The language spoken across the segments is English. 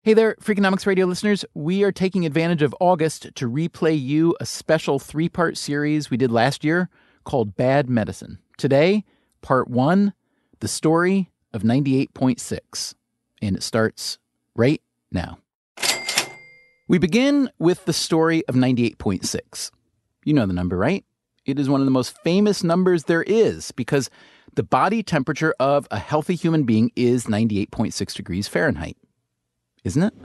Hey there, Freakonomics Radio listeners. We are taking advantage of August to replay you a special 3-part series we did last year called Bad Medicine. Today, part 1, the story of 98.6. And it starts right now. We begin with the story of 98.6. You know the number, right? It is one of the most famous numbers there is because the body temperature of a healthy human being is 98.6 degrees Fahrenheit. Isn't it?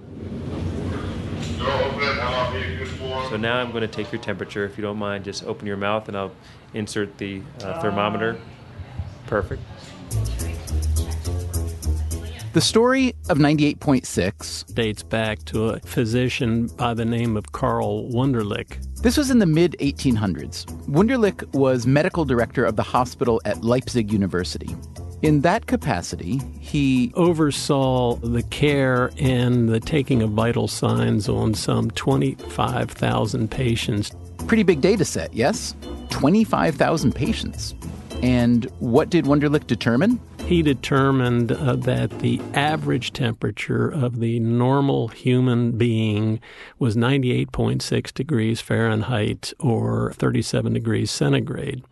So now I'm going to take your temperature. If you don't mind, just open your mouth and I'll insert the thermometer. Perfect. The story of 98.6 dates back to a physician by the name of Karl Wunderlich. This was in the mid-1800s. Wunderlich was medical director of the hospital at Leipzig University. In that capacity, he oversaw the care and the taking of vital signs on some 25,000 patients. Pretty big data set, yes? 25,000 patients. And what did Wunderlich determine? He determined that the average temperature of the normal human being was 98.6 degrees Fahrenheit or 37 degrees centigrade.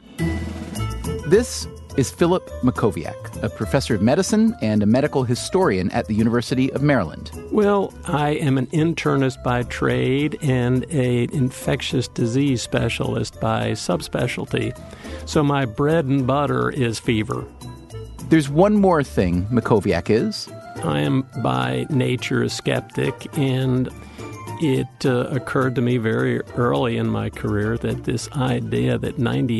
This is Philip Mackowiak, a professor of medicine and a medical historian at the University of Maryland. Well, I am an internist by trade and an infectious disease specialist by subspecialty. So my bread and butter is fever. There's one more thing Mackowiak is. I am by nature a skeptic, and it occurred to me very early in my career that this idea that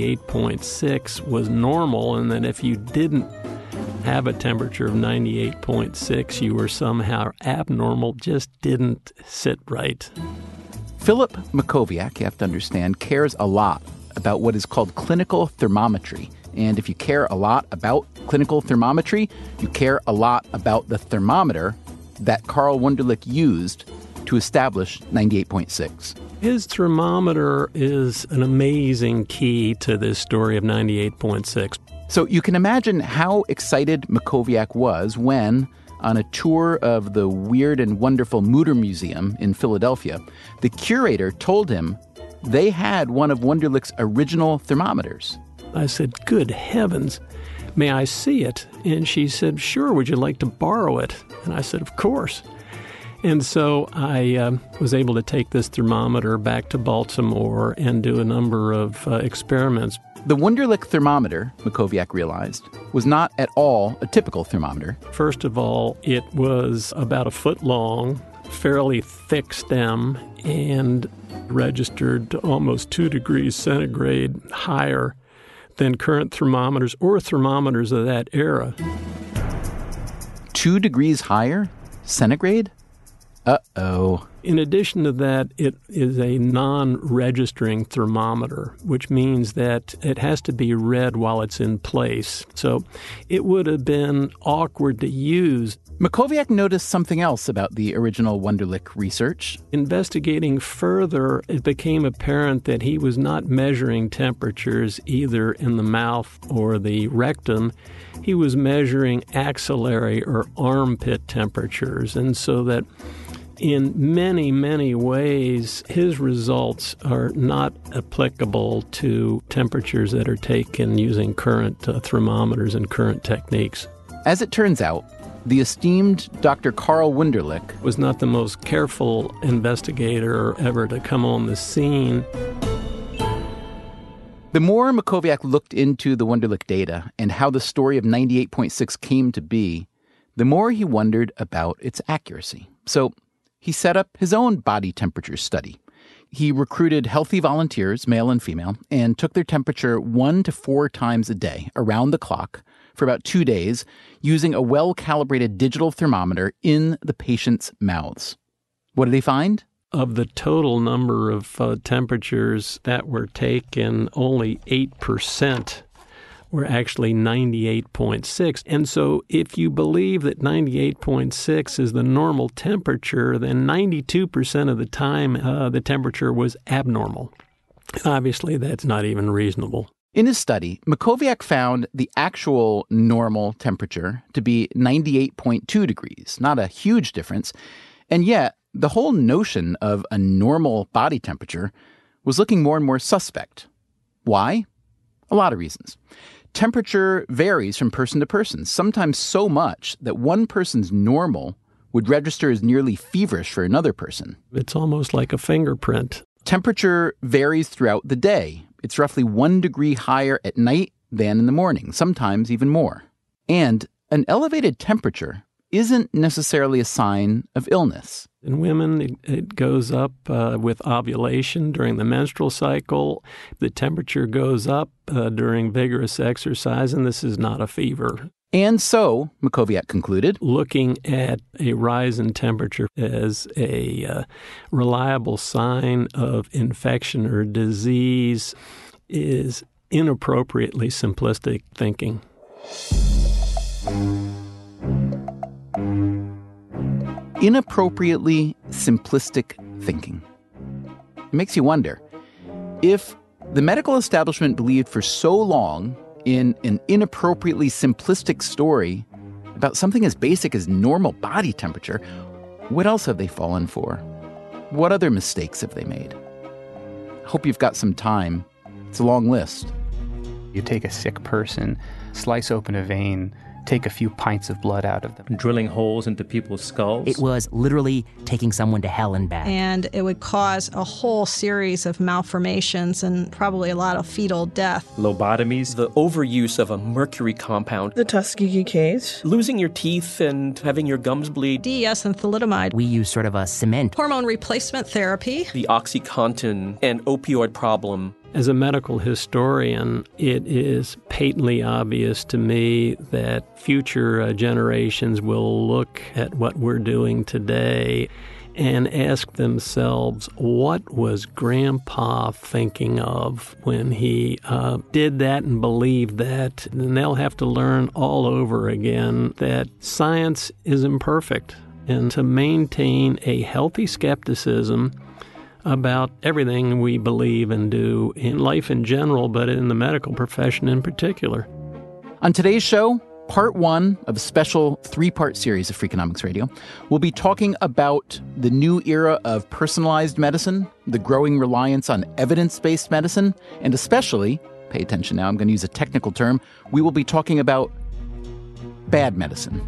98.6 was normal and that if you didn't have a temperature of 98.6, you were somehow abnormal just didn't sit right. Philip Mackowiak, you have to understand, cares a lot about what is called clinical thermometry. And if you care a lot about clinical thermometry, you care a lot about the thermometer that Karl Wunderlich used to establish 98.6. His thermometer is an amazing key to this story of 98.6. So you can imagine how excited Mackowiak was when, on a tour of the Weird and Wonderful Mutter Museum in Philadelphia, the curator told him they had one of Wunderlich's original thermometers. I said, "Good heavens, may I see it?" And she said, "Sure, would you like to borrow it?" And I said, "Of course." And so I was able to take this thermometer back to Baltimore and do a number of experiments. The Wunderlich thermometer, Mackowiak realized, was not at all a typical thermometer. First of all, it was about a foot long, fairly thick stem, and registered almost 2 degrees centigrade higher than current thermometers or thermometers of that era. 2 degrees higher? Centigrade? Uh-oh. In addition to that, it is a non-registering thermometer, which means that it has to be read while it's in place. So it would have been awkward to use. Mackowiak noticed something else about the original Wunderlich research. Investigating further, it became apparent that he was not measuring temperatures either in the mouth or the rectum. He was measuring axillary or armpit temperatures, and so that in many, many ways, his results are not applicable to temperatures that are taken using current thermometers and current techniques. As it turns out, the esteemed Dr. Karl Wunderlich was not the most careful investigator ever to come on the scene. The more Mackowiak looked into the Wunderlich data and how the story of 98.6 came to be, the more he wondered about its accuracy. So he set up his own body temperature study. He recruited healthy volunteers, male and female, and took their temperature 1 to 4 times a day, around the clock, for about 2 days, using a well-calibrated digital thermometer in the patient's mouths. What did he find? Of the total number of temperatures that were taken, only 8% were actually 98.6. And so if you believe that 98.6 is the normal temperature, then 92% of the time the temperature was abnormal. Obviously, that's not even reasonable. In his study, Mackowiak found the actual normal temperature to be 98.2 degrees, not a huge difference. And yet, the whole notion of a normal body temperature was looking more and more suspect. Why? A lot of reasons. Temperature varies from person to person, sometimes so much that one person's normal would register as nearly feverish for another person. It's almost like a fingerprint. Temperature varies throughout the day. It's roughly 1 degree higher at night than in the morning, sometimes even more. And an elevated temperature isn't necessarily a sign of illness. In women, it goes up with ovulation during the menstrual cycle. The temperature goes up during vigorous exercise, and this is not a fever. And so, Mackowiak concluded, looking at a rise in temperature as a reliable sign of infection or disease is inappropriately simplistic thinking. Inappropriately simplistic thinking. It makes you wonder, if the medical establishment believed for so long in an inappropriately simplistic story about something as basic as normal body temperature, what else have they fallen for? What other mistakes have they made? I hope you've got some time. It's a long list. You take a sick person, slice open a vein, take a few pints of blood out of them. Drilling holes into people's skulls. It was literally taking someone to hell and back. And it would cause a whole series of malformations and probably a lot of fetal death. Lobotomies. The overuse of a mercury compound. The Tuskegee case. Losing your teeth and having your gums bleed. DES and thalidomide. We use sort of a cement. Hormone replacement therapy. The OxyContin and opioid problem. As a medical historian, it is patently obvious to me that future generations will look at what we're doing today and ask themselves, what was Grandpa thinking of when he did that and believed that? And they'll have to learn all over again that science is imperfect. And to maintain a healthy skepticism about everything we believe and do in life in general, but in the medical profession in particular. On today's show, part 1 of a special 3-part series of Freakonomics Radio, we'll be talking about the new era of personalized medicine, the growing reliance on evidence-based medicine, and especially, pay attention now, I'm going to use a technical term, we will be talking about bad medicine.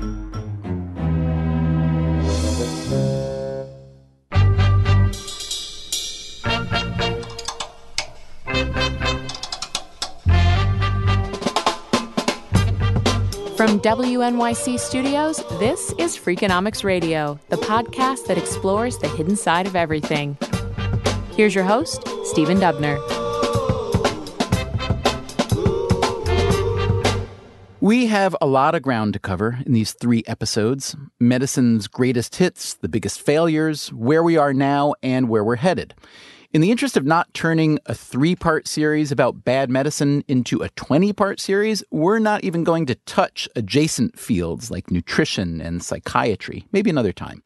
From WNYC Studios, this is Freakonomics Radio, the podcast that explores the hidden side of everything. Here's your host, Stephen Dubner. We have a lot of ground to cover in these 3 episodes. Medicine's greatest hits, the biggest failures, where we are now, and where we're headed. In the interest of not turning a 3-part series about bad medicine into a 20-part series, we're not even going to touch adjacent fields like nutrition and psychiatry, maybe another time.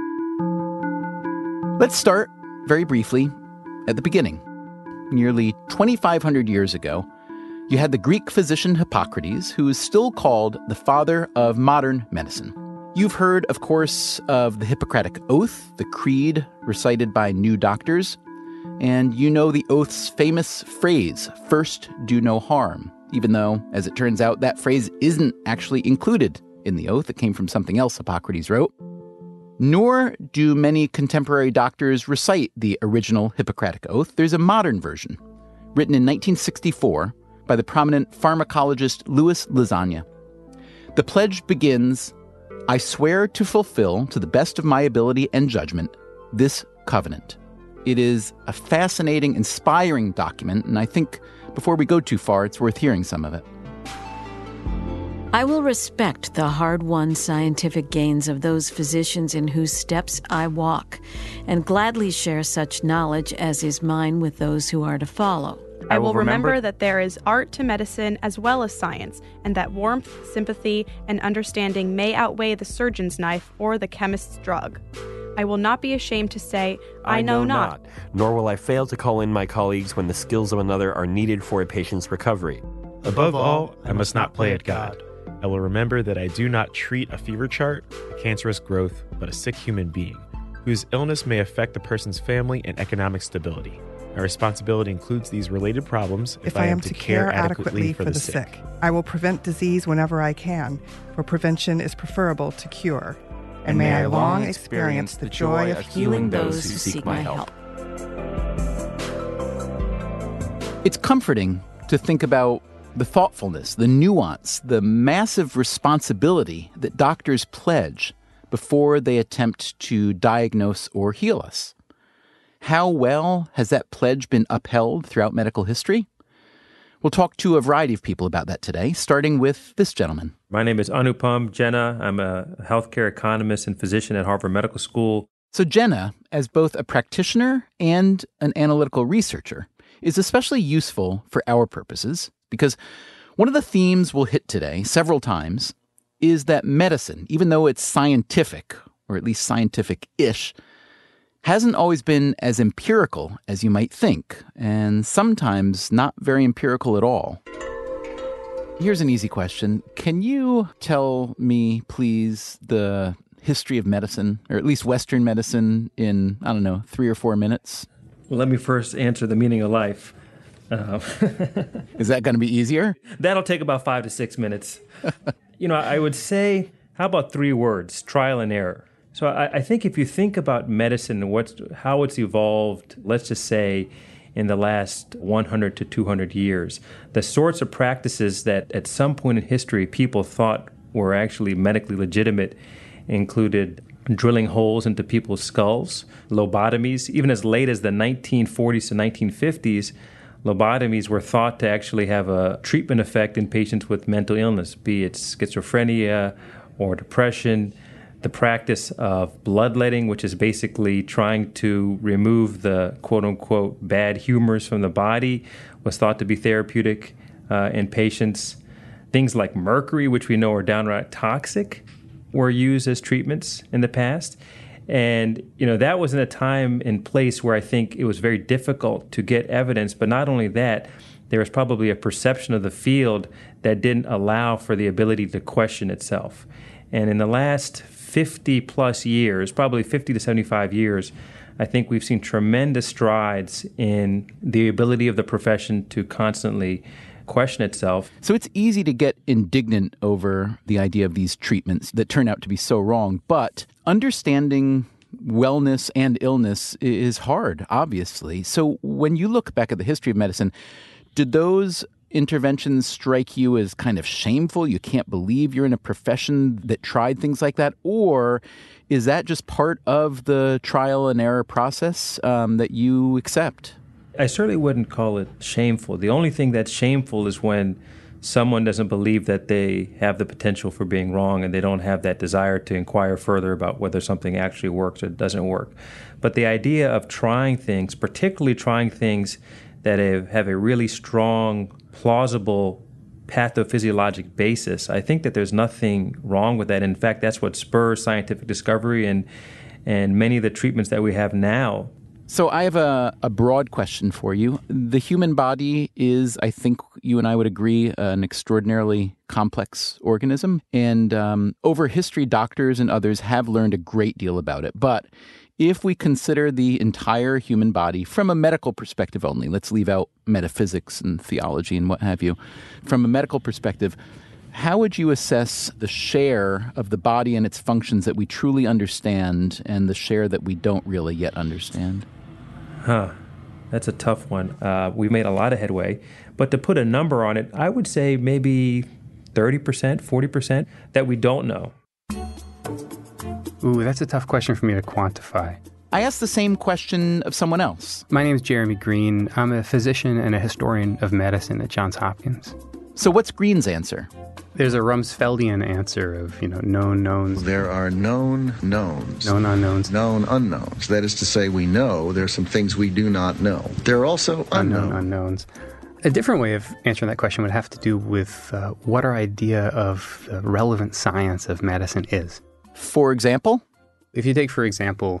Let's start, very briefly, at the beginning. Nearly 2,500 years ago, you had the Greek physician Hippocrates, who is still called the father of modern medicine. You've heard, of course, of the Hippocratic Oath, the creed recited by new doctors. And you know the oath's famous phrase, first do no harm, even though, as it turns out, that phrase isn't actually included in the oath. It came from something else Hippocrates wrote. Nor do many contemporary doctors recite the original Hippocratic Oath. There's a modern version, written in 1964 by the prominent pharmacologist Louis Lasagna. The pledge begins, "I swear to fulfill, to the best of my ability and judgment, this covenant." It is a fascinating, inspiring document, and I think before we go too far, it's worth hearing some of it. I will respect the hard-won scientific gains of those physicians in whose steps I walk, and gladly share such knowledge as is mine with those who are to follow. I will remember that there is art to medicine as well as science, and that warmth, sympathy, and understanding may outweigh the surgeon's knife or the chemist's drug. I will not be ashamed to say, I know not. Nor will I fail to call in my colleagues when the skills of another are needed for a patient's recovery. Above all, I must not play at God. I will remember that I do not treat a fever chart, a cancerous growth, but a sick human being, whose illness may affect the person's family and economic stability. My responsibility includes these related problems if I am to care adequately for the sick. I will prevent disease whenever I can, for prevention is preferable to cure. And may I long experience the joy of healing those who seek my help. It's comforting to think about the thoughtfulness, the nuance, the massive responsibility that doctors pledge before they attempt to diagnose or heal us. How well has that pledge been upheld throughout medical history? We'll talk to a variety of people about that today, starting with this gentleman. My name is Anupam Jena. I'm a healthcare economist and physician at Harvard Medical School. So Jena, as both a practitioner and an analytical researcher, is especially useful for our purposes because one of the themes we'll hit today several times is that medicine, even though it's scientific, or at least scientific-ish, hasn't always been as empirical as you might think, and sometimes not very empirical at all. Here's an easy question. Can you tell me, please, the history of medicine, or at least Western medicine, in, 3 or 4 minutes? Well, let me first answer the meaning of life. Is that going to be easier? That'll take about 5 to 6 minutes. I would say, how about 3 words? Trial and error. So I think if you think about medicine and how it's evolved, let's just say in the last 100 to 200 years, the sorts of practices that at some point in history people thought were actually medically legitimate included drilling holes into people's skulls, lobotomies. Even as late as the 1940s to 1950s, lobotomies were thought to actually have a treatment effect in patients with mental illness, be it schizophrenia or depression. The practice of bloodletting, which is basically trying to remove the quote-unquote bad humors from the body, was thought to be therapeutic in patients. Things like mercury, which we know are downright toxic, were used as treatments in the past. And, that was in a time and place where I think it was very difficult to get evidence. But not only that, there was probably a perception of the field that didn't allow for the ability to question itself. And in the last 50 plus years, probably 50 to 75 years, I think we've seen tremendous strides in the ability of the profession to constantly question itself. So it's easy to get indignant over the idea of these treatments that turn out to be so wrong, but understanding wellness and illness is hard, obviously. So when you look back at the history of medicine, did those interventions strike you as kind of shameful? You can't believe you're in a profession that tried things like that? Or is that just part of the trial and error process that you accept? I certainly wouldn't call it shameful. The only thing that's shameful is when someone doesn't believe that they have the potential for being wrong and they don't have that desire to inquire further about whether something actually works or doesn't work. But the idea of trying things, particularly trying things that have a really strong, plausible pathophysiologic basis, I think that there's nothing wrong with that. In fact, that's what spurs scientific discovery and many of the treatments that we have now. So I have a broad question for you. The human body is, I think you and I would agree, an extraordinarily complex organism. And over history, doctors and others have learned a great deal about it. But if we consider the entire human body from a medical perspective only, let's leave out metaphysics and theology and what have you. From a medical perspective, how would you assess the share of the body and its functions that we truly understand and the share that we don't really yet understand? That's a tough one. We've made a lot of headway. But to put a number on it, I would say maybe 30%, 40% that we don't know. Ooh, that's a tough question for me to quantify. I asked the same question of someone else. My name is Jeremy Green. I'm a physician and a historian of medicine at Johns Hopkins. So what's Green's answer? There's a Rumsfeldian answer of, known knowns. There are known knowns. Known unknowns. Known unknowns. That is to say, we know there are some things we do not know. There are also unknown unknowns. A different way of answering that question would have to do with what our idea of the relevant science of medicine is. For example? If you take, for example,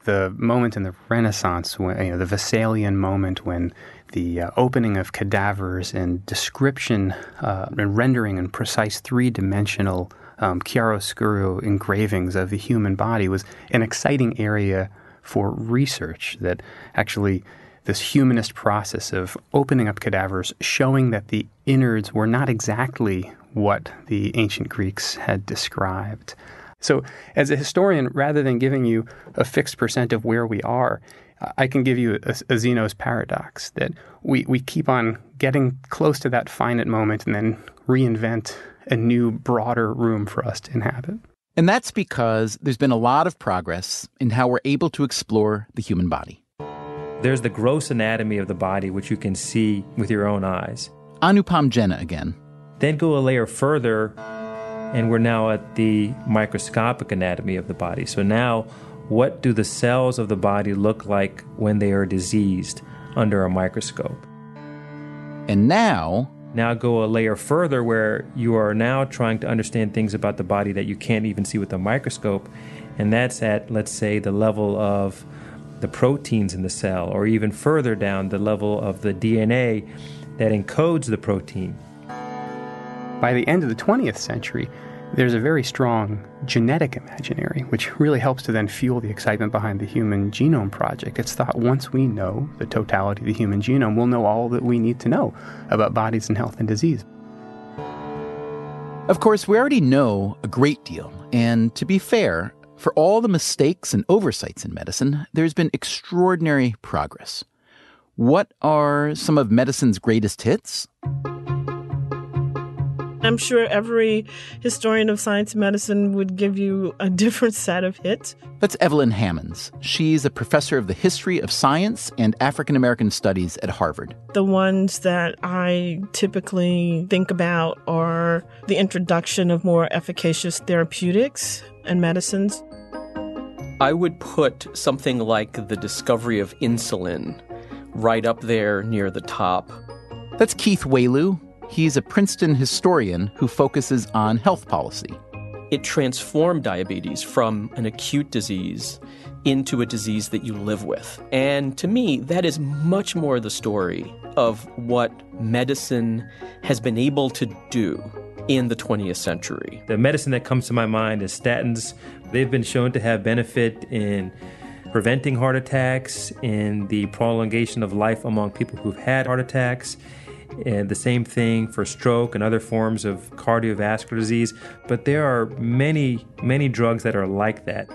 the moment in the Renaissance, when, the Vesalian moment when the opening of cadavers and description and rendering in precise three-dimensional chiaroscuro engravings of the human body was an exciting area for research, that actually this humanist process of opening up cadavers, showing that the innards were not exactly what the ancient Greeks had described. So as a historian, rather than giving you a fixed percent of where we are, I can give you a Zeno's paradox, that we keep on getting close to that finite moment and then reinvent a new, broader room for us to inhabit. And that's because there's been a lot of progress in how we're able to explore the human body. There's the gross anatomy of the body, which you can see with your own eyes. Anupam Jena again. Then go a layer further, and we're now at the microscopic anatomy of the body. So now, what do the cells of the body look like when they are diseased under a microscope? And now go a layer further, where you are now trying to understand things about the body that you can't even see with a microscope. And that's at, let's say, the level of the proteins in the cell, or even further down, the level of the DNA that encodes the protein. By the end of the 20th century, there's a very strong genetic imaginary, which really helps to then fuel the excitement behind the Human Genome Project. It's thought once we know the totality of the human genome, we'll know all that we need to know about bodies and health and disease. Of course, we already know a great deal. And to be fair, for all the mistakes and oversights in medicine, there's been extraordinary progress. What are some of medicine's greatest hits? I'm sure every historian of science and medicine would give you a different set of hits. That's Evelyn Hammonds. She's a professor of the history of science and African American studies at Harvard. The ones that I typically think about are the introduction of more efficacious therapeutics and medicines. I would put something like the discovery of insulin right up there near the top. That's Keith Wailoo. He's a Princeton historian who focuses on health policy. It transformed diabetes from an acute disease into a disease that you live with. And to me, that is much more the story of what medicine has been able to do in the 20th century. The medicine that comes to my mind is statins. They've been shown to have benefit in preventing heart attacks, in the prolongation of life among people who've had heart attacks, and the same thing for stroke and other forms of cardiovascular disease. But there are many, many drugs that are like that.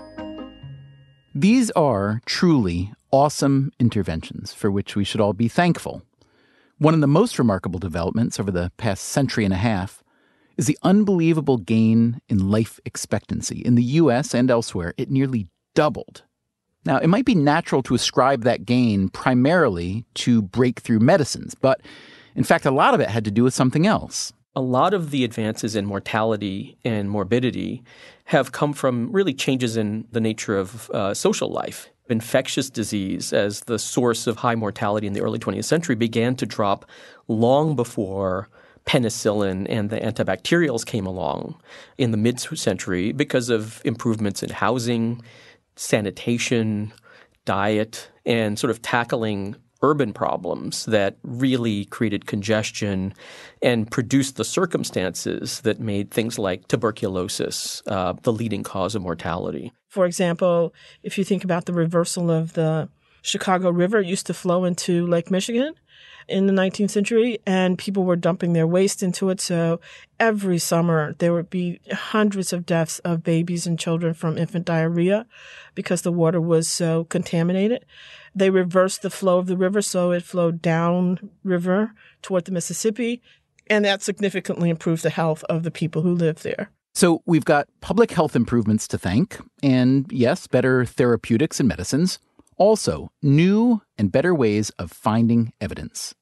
These are truly awesome interventions for which we should all be thankful. One of the most remarkable developments over the past century and a half is the unbelievable gain in life expectancy. In the U.S. and elsewhere, it nearly doubled. Now, it might be natural to ascribe that gain primarily to breakthrough medicines, but in fact, a lot of it had to do with something else. A lot of the advances in mortality and morbidity have come from really changes in the nature of social life. Infectious disease as the source of high mortality in the early 20th century began to drop long before penicillin and the antibacterials came along in the mid-century because of improvements in housing, sanitation, diet, and sort of tackling urban problems that really created congestion and produced the circumstances that made things like tuberculosis the leading cause of mortality. For example, if you think about the reversal of the Chicago River, it used to flow into Lake Michigan in the 19th century, and people were dumping their waste into it. So every summer there would be hundreds of deaths of babies and children from infant diarrhea because the water was so contaminated. They reversed the flow of the river, so it flowed down river toward the Mississippi, and that significantly improved the health of the people who live there. So we've got public health improvements to thank, and yes, better therapeutics and medicines. Also, new and better ways of finding evidence.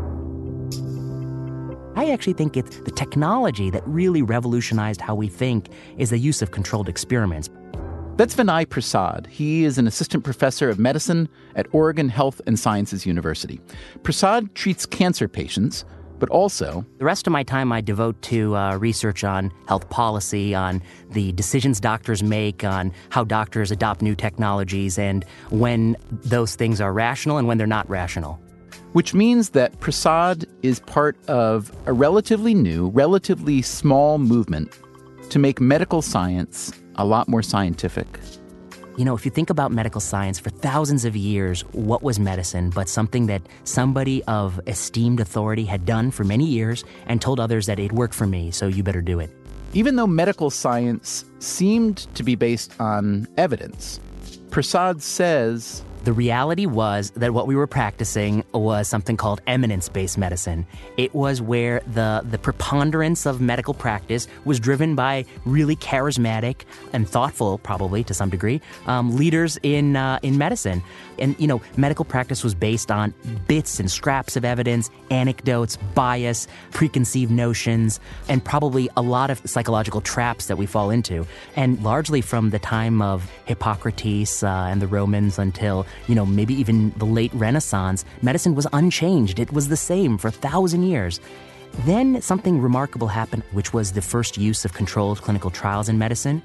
I actually think it's the technology that really revolutionized how we think is the use of controlled experiments. That's Vinay Prasad. He is an assistant professor of medicine at Oregon Health and Sciences University. Prasad treats cancer patients but also the rest of my time I devote to research on health policy, on the decisions doctors make, on how doctors adopt new technologies, and when those things are rational and when they're not rational. Which means that Prasad is part of a relatively new, relatively small movement to make medical science a lot more scientific. You know, if you think about medical science, for thousands of years, what was medicine but something that somebody of esteemed authority had done for many years and told others that it worked for me, so you better do it. Even though medical science seemed to be based on evidence, Prasad says the reality was that what we were practicing was something called eminence-based medicine. It was where the preponderance of medical practice was driven by really charismatic and thoughtful, probably to some degree, leaders in medicine. And, you know, medical practice was based on bits and scraps of evidence, anecdotes, bias, preconceived notions, and probably a lot of psychological traps that we fall into. And largely from the time of Hippocrates and the Romans until, you know, maybe even the late Renaissance, medicine was unchanged. It was the same for 1,000 years. Then something remarkable happened, which was the first use of controlled clinical trials in medicine.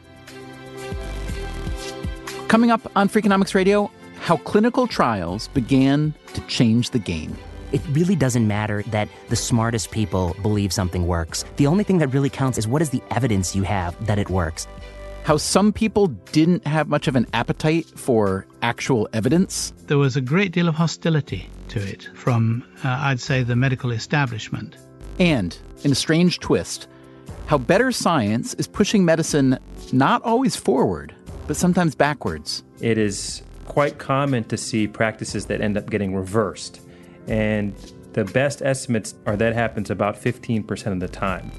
Coming up on Freakonomics Radio, how clinical trials began to change the game. It really doesn't matter that the smartest people believe something works. The only thing that really counts is what is the evidence you have that it works. How some people didn't have much of an appetite for actual evidence. There was a great deal of hostility to it from, I'd say, the medical establishment. And, in a strange twist, how better science is pushing medicine not always forward, but sometimes backwards. It is quite common to see practices that end up getting reversed. And the best estimates are that happens about 15% of the time.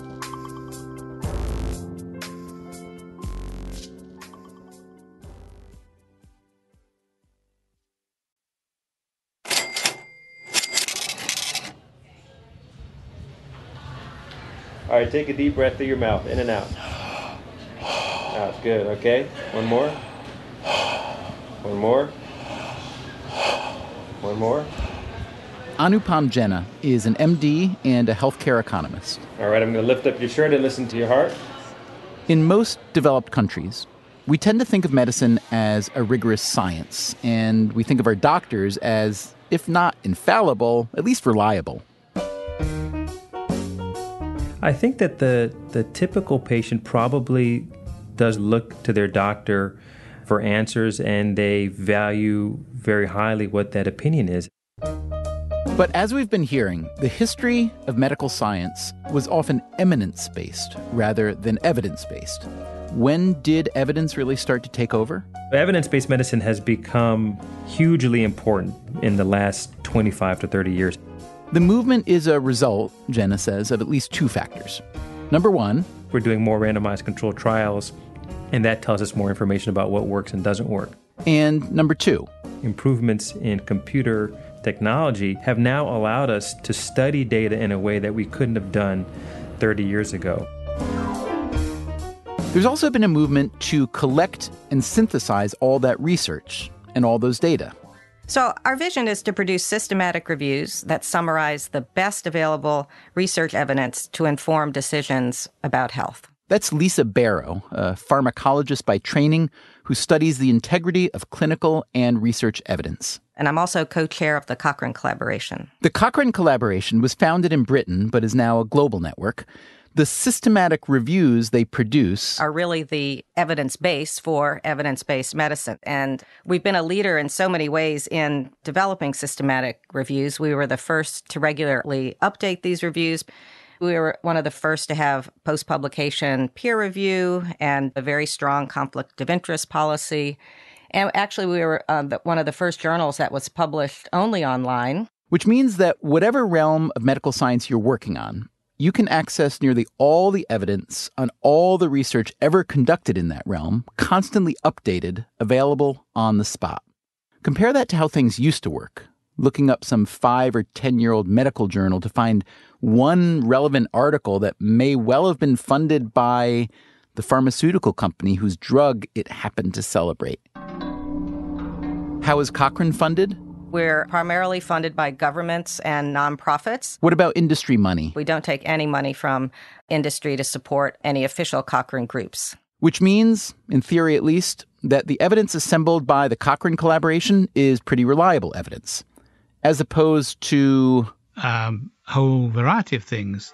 All right, take a deep breath through your mouth, in and out. Out, good, okay. One more. One more. One more. Anupam Jena is an MD and a healthcare economist. All right, I'm going to lift up your shirt and listen to your heart. In most developed countries, we tend to think of medicine as a rigorous science, and we think of our doctors as, if not infallible, at least reliable. I think that the typical patient probably does look to their doctor for answers, and they value very highly what that opinion is. But as we've been hearing, the history of medical science was often eminence-based rather than evidence-based. When did evidence really start to take over? Evidence-based medicine has become hugely important in the last 25 to 30 years. The movement is a result, Jena says, of at least two factors. Number one, we're doing more randomized controlled trials, and that tells us more information about what works and doesn't work. And number two, improvements in computer technology have now allowed us to study data in a way that we couldn't have done 30 years ago. There's also been a movement to collect and synthesize all that research and all those data. So our vision is to produce systematic reviews that summarize the best available research evidence to inform decisions about health. That's Lisa Barrow, a pharmacologist by training who studies the integrity of clinical and research evidence. And I'm also co-chair of the Cochrane Collaboration. The Cochrane Collaboration was founded in Britain, but is now a global network. The systematic reviews they produce are really the evidence base for evidence-based medicine. And we've been a leader in so many ways in developing systematic reviews. We were the first to regularly update these reviews. We were one of the first to have post-publication peer review and a very strong conflict of interest policy. And actually, we were one of the first journals that was published only online. Which means that whatever realm of medical science you're working on, you can access nearly all the evidence on all the research ever conducted in that realm, constantly updated, available on the spot. Compare that to how things used to work. Looking up some 5 or 10-year-old medical journal to find one relevant article that may well have been funded by the pharmaceutical company whose drug it happened to celebrate. How is Cochrane funded? We're primarily funded by governments and nonprofits. What about industry money? We don't take any money from industry to support any official Cochrane groups. Which means, in theory at least, that the evidence assembled by the Cochrane collaboration is pretty reliable evidence, as opposed to a whole variety of things.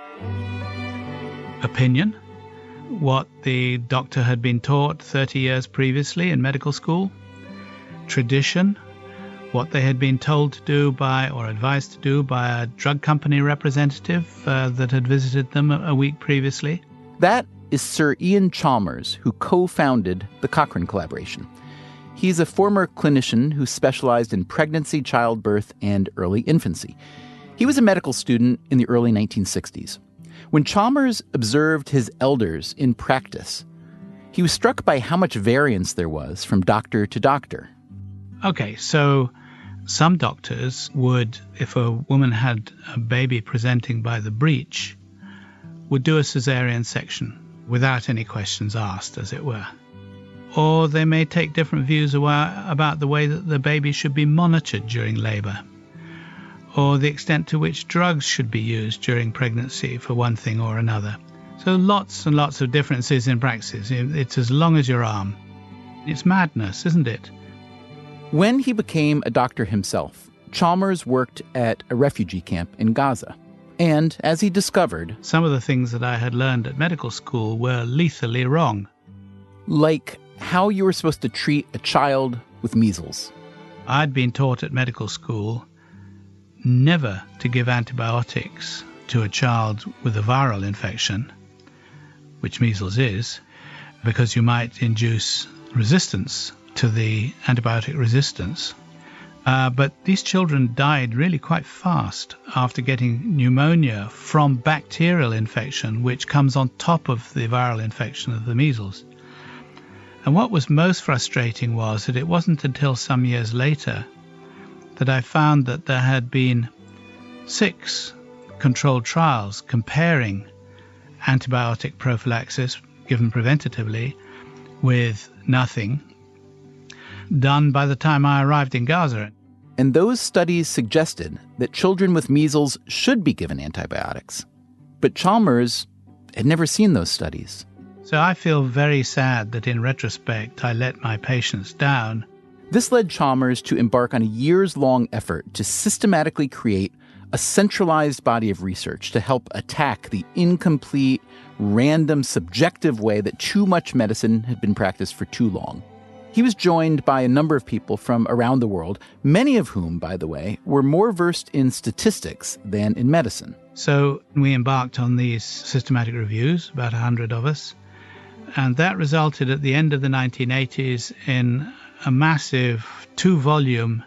Opinion, what the doctor had been taught 30 years previously in medical school. Tradition, what they had been told to do by or advised to do by a drug company representative that had visited them a week previously. That is Sir Ian Chalmers, who co-founded the Cochrane collaboration. He's a former clinician who specialized in pregnancy, childbirth, and early infancy. He was a medical student in the early 1960s. When Chalmers observed his elders in practice, he was struck by how much variance there was from doctor to doctor. Okay, so some doctors would, if a woman had a baby presenting by the breech, would do a cesarean section without any questions asked, as it were. Or they may take different views about the way that the baby should be monitored during labor, or the extent to which drugs should be used during pregnancy for one thing or another. So lots and lots of differences in practice. It's as long as your arm. It's madness, isn't it? When he became a doctor himself, Chalmers worked at a refugee camp in Gaza. And as he discovered, some of the things that I had learned at medical school were lethally wrong. Like how you were supposed to treat a child with measles. I'd been taught at medical school never to give antibiotics to a child with a viral infection, which measles is, because you might induce resistance to the antibiotic resistance. But these children died really quite fast after getting pneumonia from bacterial infection, which comes on top of the viral infection of the measles. And what was most frustrating was that it wasn't until some years later that I found that there had been 6 controlled trials comparing antibiotic prophylaxis given preventatively with nothing, done by the time I arrived in Gaza. And those studies suggested that children with measles should be given antibiotics. But Chalmers had never seen those studies. So I feel very sad that in retrospect I let my patients down. This led Chalmers to embark on a years-long effort to systematically create a centralized body of research to help attack the incomplete, random, subjective way that too much medicine had been practiced for too long. He was joined by a number of people from around the world, many of whom, by the way, were more versed in statistics than in medicine. So we embarked on these systematic reviews, about 100 of us, and that resulted at the end of the 1980s in a massive 2-volume,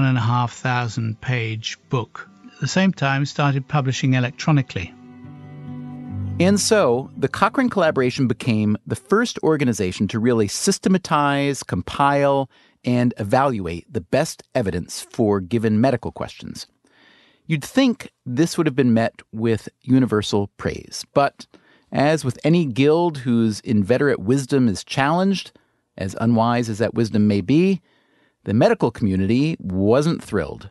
1,500-page book. At the same time, started publishing electronically. And so, the Cochrane collaboration became the first organization to really systematize, compile, and evaluate the best evidence for given medical questions. You'd think this would have been met with universal praise, but as with any guild whose inveterate wisdom is challenged, as unwise as that wisdom may be, the medical community wasn't thrilled.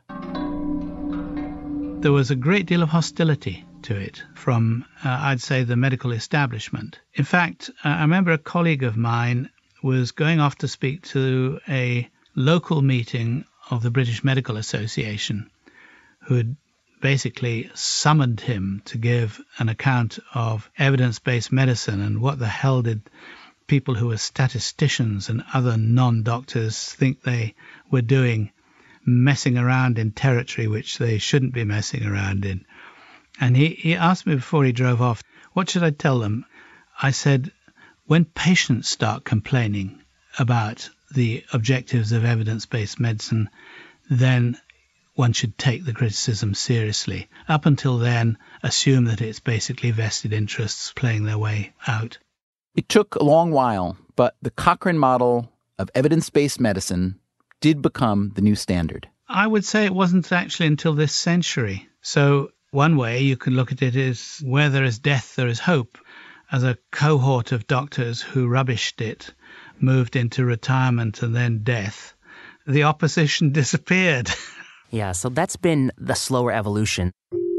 There was a great deal of hostility to it from, I'd say, the medical establishment. In fact, I remember a colleague of mine was going off to speak to a local meeting of the British Medical Association, who had basically summoned him to give an account of evidence-based medicine and what the hell did people who were statisticians and other non-doctors think they were doing, messing around in territory which they shouldn't be messing around in. And he asked me before he drove off, what should I tell them? I said, when patients start complaining about the objectives of evidence-based medicine, then one should take the criticism seriously. Up until then, assume that it's basically vested interests playing their way out. It took a long while, but the Cochrane model of evidence-based medicine did become the new standard. I would say it wasn't actually until this century. So one way you can look at it is where there is death, there is hope. As a cohort of doctors who rubbished it moved into retirement and then death, the opposition disappeared. Yeah, so that's been the slower evolution.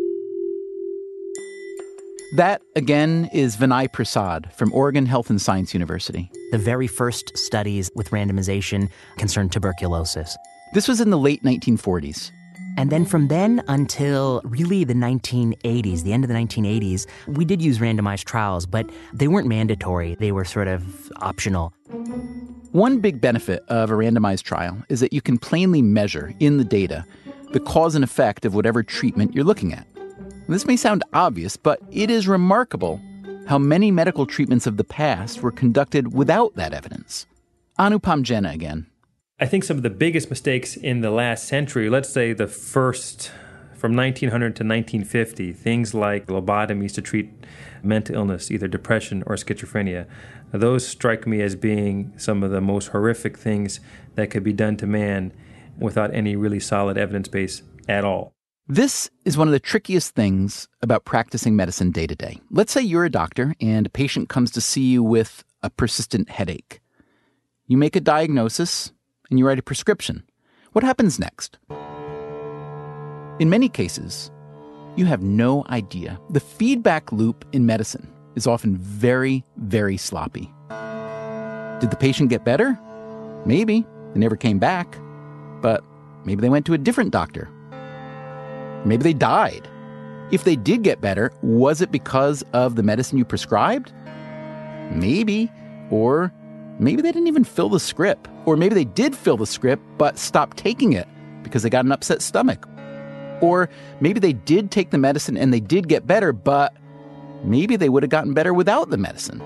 That, again, is Vinay Prasad from Oregon Health and Science University. The very first studies with randomization concerned tuberculosis. This was in the late 1940s. And then from then until really the 1980s, the end of the 1980s, we did use randomized trials, but they weren't mandatory. They were sort of optional. One big benefit of a randomized trial is that you can plainly measure in the data the cause and effect of whatever treatment you're looking at. This may sound obvious, but it is remarkable how many medical treatments of the past were conducted without that evidence. Anupam Jena again. I think some of the biggest mistakes in the last century, let's say the first from 1900 to 1950, things like lobotomies to treat mental illness, either depression or schizophrenia, those strike me as being some of the most horrific things that could be done to man without any really solid evidence base at all. This is one of the trickiest things about practicing medicine day to day. Let's say you're a doctor and a patient comes to see you with a persistent headache. You make a diagnosis and you write a prescription. What happens next? In many cases, you have no idea. The feedback loop in medicine is often very, very sloppy. Did the patient get better? Maybe. They never came back. But maybe they went to a different doctor. Maybe they died. If they did get better, was it because of the medicine you prescribed? Maybe. Or maybe they didn't even fill the script. Or maybe they did fill the script but stopped taking it because they got an upset stomach. Or maybe they did take the medicine and they did get better, but maybe they would have gotten better without the medicine.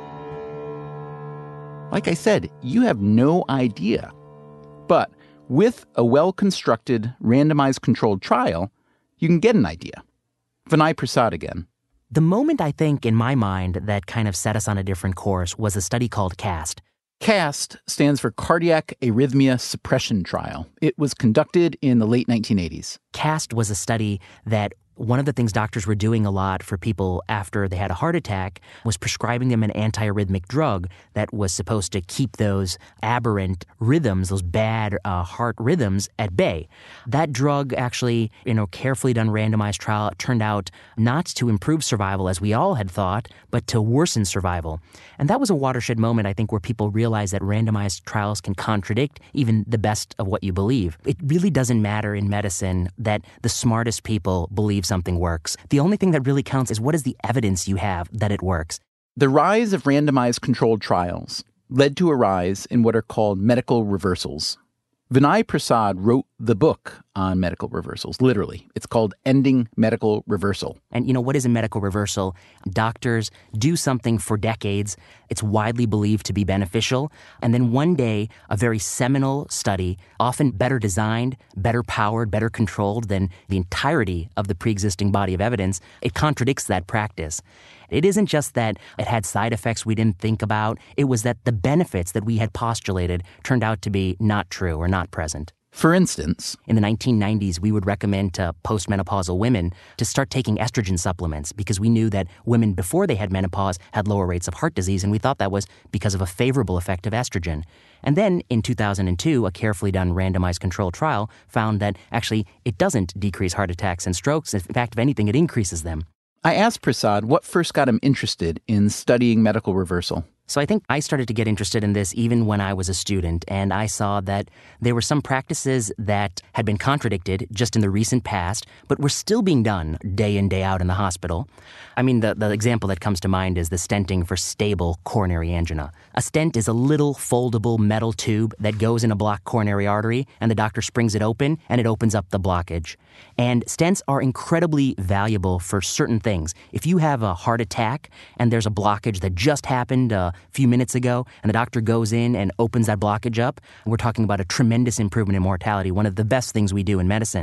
Like I said, you have no idea. But with a well-constructed, randomized controlled trial, you can get an idea. Vinay Prasad again. The moment, I think, in my mind, that kind of set us on a different course was a study called CAST. CAST stands for Cardiac Arrhythmia Suppression Trial. It was conducted in the late 1980s. CAST was a study that one of the things doctors were doing a lot for people after they had a heart attack was prescribing them an antiarrhythmic drug that was supposed to keep those aberrant rhythms, those bad heart rhythms at bay. That drug actually, carefully done randomized trial, turned out not to improve survival as we all had thought, but to worsen survival. And that was a watershed moment, I think, where people realized that randomized trials can contradict even the best of what you believe. It really doesn't matter in medicine that the smartest people believe something works. The only thing that really counts is what is the evidence you have that it works. The rise of randomized controlled trials led to a rise in what are called medical reversals. Vinay Prasad wrote the book on medical reversals, literally. It's called Ending Medical Reversal. And what is a medical reversal? Doctors do something for decades. It's widely believed to be beneficial. And then one day, a very seminal study, often better designed, better powered, better controlled than the entirety of the pre-existing body of evidence, it contradicts that practice. It isn't just that it had side effects we didn't think about. It was that the benefits that we had postulated turned out to be not true or not present. For instance, in the 1990s, we would recommend to postmenopausal women to start taking estrogen supplements because we knew that women before they had menopause had lower rates of heart disease, and we thought that was because of a favorable effect of estrogen. And then in 2002, a carefully done randomized controlled trial found that actually it doesn't decrease heart attacks and strokes. In fact, if anything, it increases them. I asked Prasad what first got him interested in studying medical reversal. So I think I started to get interested in this even when I was a student, and I saw that there were some practices that had been contradicted just in the recent past, but were still being done day in, day out in the hospital. I mean, the example that comes to mind is the stenting for stable coronary angina. A stent is a little foldable metal tube that goes in a blocked coronary artery, and the doctor springs it open, and it opens up the blockage. And stents are incredibly valuable for certain things. If you have a heart attack and there's a blockage that just happened a few minutes ago, and the doctor goes in and opens that blockage up, we're talking about a tremendous improvement in mortality, one of the best things we do in medicine.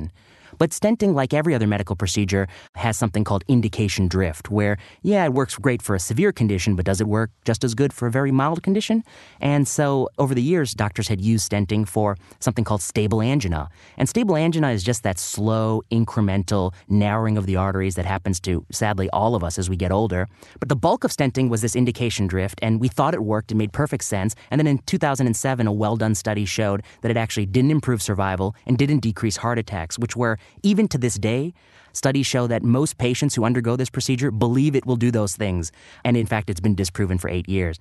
But stenting, like every other medical procedure, has something called indication drift, where, yeah, it works great for a severe condition, but does it work just as good for a very mild condition? And so over the years, doctors had used stenting for something called stable angina. And stable angina is just that slow, incremental narrowing of the arteries that happens to, sadly, all of us as we get older. But the bulk of stenting was this indication drift, and we thought it worked. It made perfect sense. And then in 2007, a well-done study showed that it actually didn't improve survival and didn't decrease heart attacks, which were, even to this day, studies show that most patients who undergo this procedure believe it will do those things. And in fact, it's been disproven for 8 years.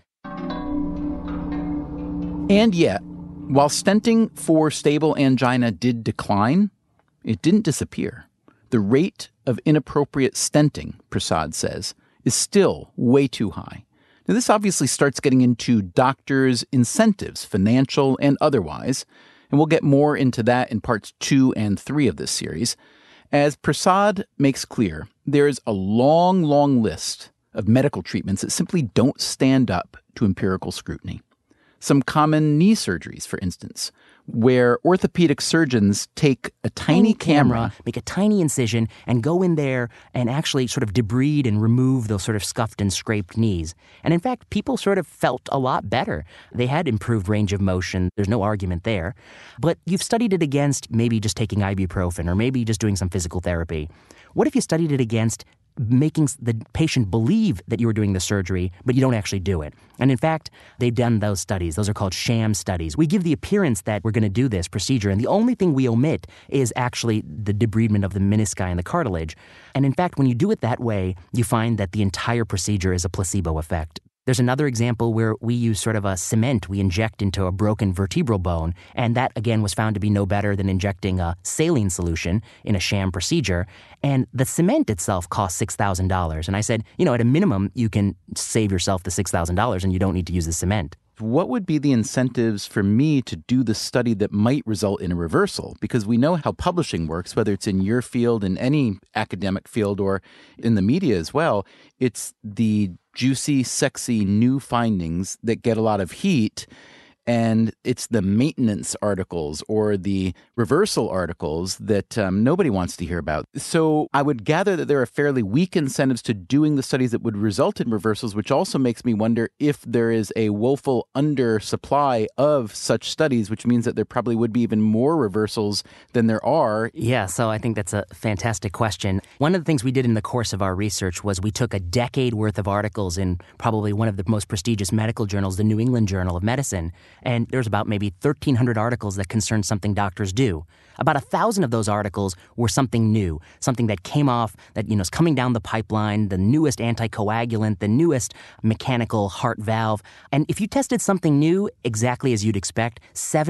And yet, while stenting for stable angina did decline, it didn't disappear. The rate of inappropriate stenting, Prasad says, is still way too high. Now, this obviously starts getting into doctors' incentives, financial and otherwise, and we'll get more into that in parts 2 and 3 of this series. As Prasad makes clear, there is a long, long list of medical treatments that simply don't stand up to empirical scrutiny. Some common knee surgeries, for instance, where orthopedic surgeons take a tiny camera, make a tiny incision, and go in there and actually sort of debride and remove those sort of scuffed and scraped knees. And in fact, people sort of felt a lot better. They had improved range of motion. There's no argument there. But you've studied it against maybe just taking ibuprofen or maybe just doing some physical therapy. What if you studied it against making the patient believe that you were doing the surgery, but you don't actually do it? And in fact, they've done those studies. Those are called sham studies. We give the appearance that we're going to do this procedure, and the only thing we omit is actually the debridement of the menisci and the cartilage. And in fact, when you do it that way, you find that the entire procedure is a placebo effect. There's another example where we use sort of a cement we inject into a broken vertebral bone, and that, again, was found to be no better than injecting a saline solution in a sham procedure. And the cement itself cost $6,000. And I said, at a minimum, you can save yourself the $6,000 and you don't need to use the cement. What would be the incentives for me to do the study that might result in a reversal? Because we know how publishing works, whether it's in your field, in any academic field, or in the media as well. It's the juicy, sexy new findings that get a lot of heat. And it's the maintenance articles or the reversal articles that nobody wants to hear about. So I would gather that there are fairly weak incentives to doing the studies that would result in reversals, which also makes me wonder if there is a woeful undersupply of such studies, which means that there probably would be even more reversals than there are. Yeah, so I think that's a fantastic question. One of the things we did in the course of our research was we took a decade worth of articles in probably one of the most prestigious medical journals, the New England Journal of Medicine. And there's about maybe 1,300 articles that concern something doctors do. About 1,000 of those articles were something new, something that came off, that is coming down the pipeline, the newest anticoagulant, the newest mechanical heart valve. And if you tested something new, exactly as you'd expect,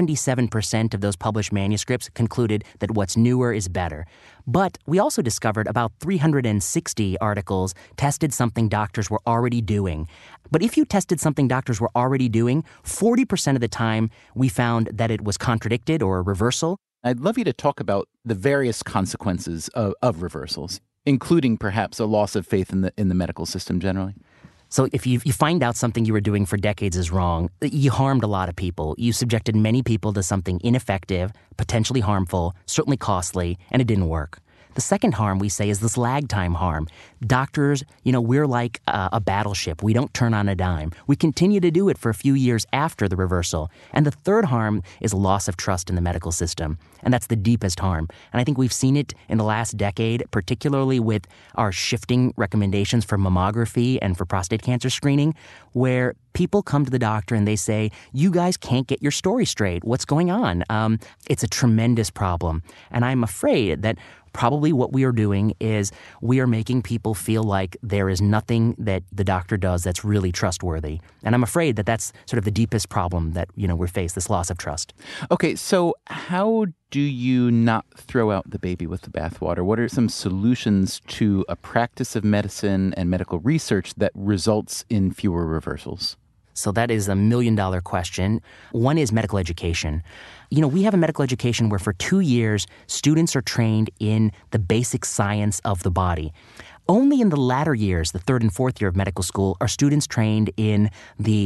77% of those published manuscripts concluded that what's newer is better. But we also discovered about 360 articles tested something doctors were already doing. But if you tested something doctors were already doing, 40% of the time we found that it was contradicted or a reversal. I'd love you to talk about the various consequences of reversals, including perhaps a loss of faith in the medical system generally. So if you find out something you were doing for decades is wrong, you harmed a lot of people. You subjected many people to something ineffective, potentially harmful, certainly costly, and it didn't work. The second harm, we say, is this lag time harm. Doctors, we're like a battleship. We don't turn on a dime. We continue to do it for a few years after the reversal. And the third harm is loss of trust in the medical system. And that's the deepest harm. And I think we've seen it in the last decade, particularly with our shifting recommendations for mammography and for prostate cancer screening, where people come to the doctor and they say, you guys can't get your story straight. What's going on? It's a tremendous problem. And I'm afraid that probably what we are doing is we are making people feel like there is nothing that the doctor does that's really trustworthy. And I'm afraid that that's sort of the deepest problem that, we're faced, this loss of trust. Okay, so how do you not throw out the baby with the bathwater? What are some solutions to a practice of medicine and medical research that results in fewer reversals? So that is $1 million question. One is medical education. We have a medical education where for 2 years, students are trained in the basic science of the body. Only in the latter years, the third and fourth year of medical school, are students trained in the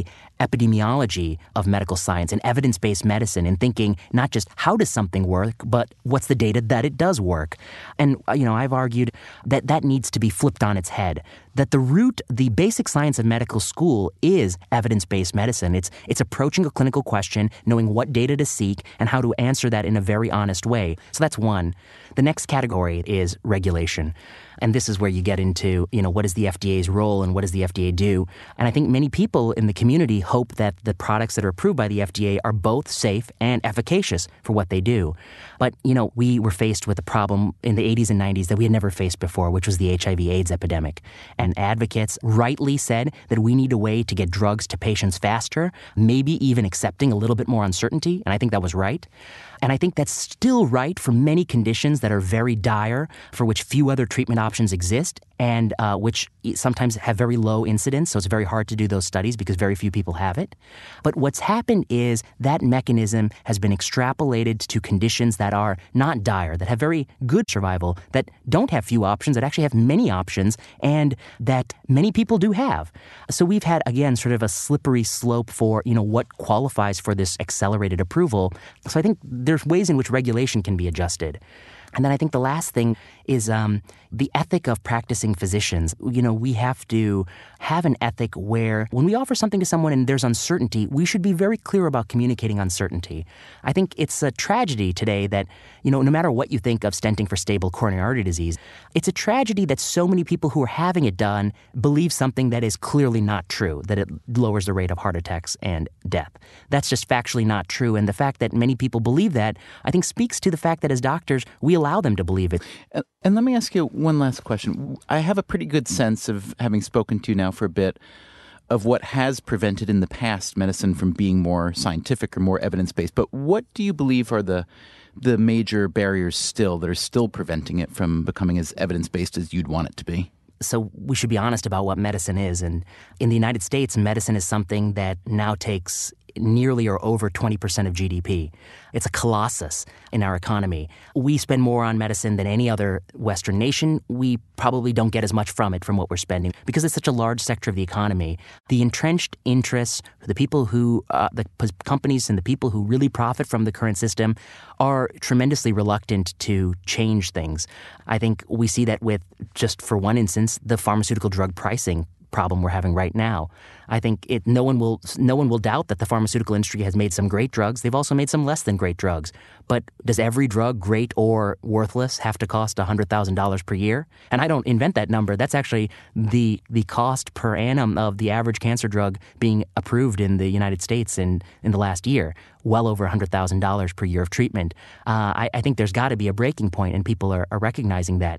epidemiology of medical science and evidence-based medicine and thinking not just how does something work, but what's the data that it does work. And, I've argued that that needs to be flipped on its head, that the basic science of medical school is evidence-based medicine. It's approaching a clinical question, knowing what data to seek and how to answer that in a very honest way. So that's one. The next category is regulation. And this is where you get into, what is the FDA's role and what does the FDA do? And I think many people in the community hope that the products that are approved by the FDA are both safe and efficacious for what they do. But, we were faced with a problem in the 80s and 90s that we had never faced before, which was the HIV/AIDS epidemic. And advocates rightly said that we need a way to get drugs to patients faster, maybe even accepting a little bit more uncertainty. And I think that was right. And I think that's still right for many conditions that are very dire, for which few other treatment options exist, and which sometimes have very low incidence. So it's very hard to do those studies because very few people have it. But what's happened is that mechanism has been extrapolated to conditions that are not dire, that have very good survival, that don't have few options, that actually have many options, and that many people do have. So we've had, again, sort of a slippery slope for, what qualifies for this accelerated approval. So I think there's ways in which regulation can be adjusted. And then I think the last thing is the ethic of practicing physicians. We have to have an ethic where when we offer something to someone and there's uncertainty, we should be very clear about communicating uncertainty. I think it's a tragedy today that, no matter what you think of stenting for stable coronary artery disease, it's a tragedy that so many people who are having it done believe something that is clearly not true, that it lowers the rate of heart attacks and death. That's just factually not true. And the fact that many people believe that, I think, speaks to the fact that as doctors, we allow them to believe it. And let me ask you one last question. I have a pretty good sense of, having spoken to you now for a bit, of what has prevented in the past medicine from being more scientific or more evidence-based. But what do you believe are the major barriers still that are still preventing it from becoming as evidence-based as you'd want it to be? So we should be honest about what medicine is. And in the United States, medicine is something that now takes nearly or over 20% of GDP. It's a colossus in our economy. We spend more on medicine than any other Western nation. We probably don't get as much from it from what we're spending because it's such a large sector of the economy. The entrenched interests, the people who, the companies and the people who really profit from the current system are tremendously reluctant to change things. I think we see that with, just for one instance, the pharmaceutical drug pricing problem we're having right now. I think no one will doubt that the pharmaceutical industry has made some great drugs. They've also made some less than great drugs. But does every drug, great or worthless, have to cost $100,000 per year? And I don't invent that number. That's actually the cost per annum of the average cancer drug being approved in the United States in the last year, well over $100,000 per year of treatment. I think there's got to be a breaking point, and people are recognizing that.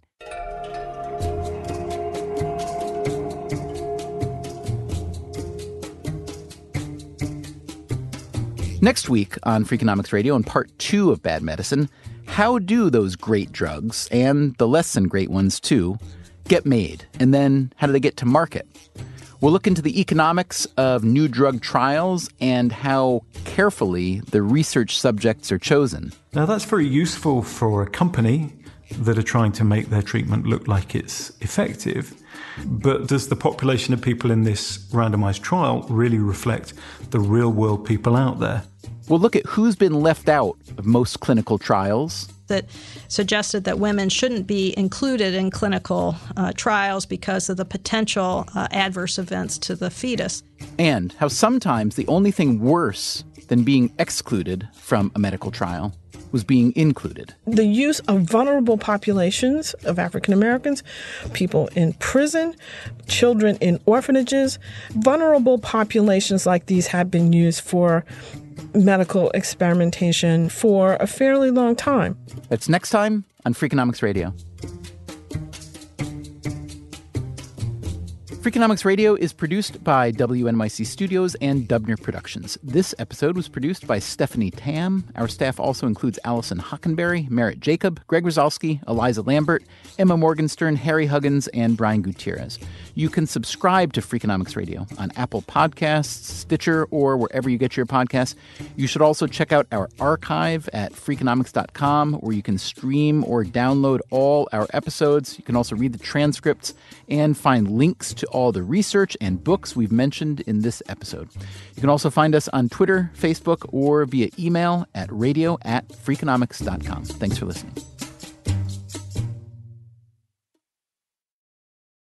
Next week on Freakonomics Radio, in part 2 of Bad Medicine, how do those great drugs, and the less than great ones too, get made? And then how do they get to market? We'll look into the economics of new drug trials and how carefully the research subjects are chosen. Now, that's very useful for a company that are trying to make their treatment look like it's effective. But does the population of people in this randomized trial really reflect the real-world people out there? We'll look at who's been left out of most clinical trials. That suggested that women shouldn't be included in clinical trials because of the potential adverse events to the fetus. And how sometimes the only thing worse than being excluded from a medical trial was being included. The use of vulnerable populations of African Americans, people in prison, children in orphanages, vulnerable populations like these have been used for medical experimentation for a fairly long time. That's next time on Freakonomics Radio. Freakonomics Radio is produced by WNYC Studios and Dubner Productions. This episode was produced by Stephanie Tam. Our staff also includes Allison Hockenberry, Merritt Jacob, Greg Rosalsky, Eliza Lambert, Emma Morgenstern, Harry Huggins, and Brian Gutierrez. You can subscribe to Freakonomics Radio on Apple Podcasts, Stitcher, or wherever you get your podcasts. You should also check out our archive at Freakonomics.com, where you can stream or download all our episodes. You can also read the transcripts and find links to all the research and books we've mentioned in this episode. You can also find us on Twitter, Facebook, or via email at radio@freakonomics.com. Thanks for listening.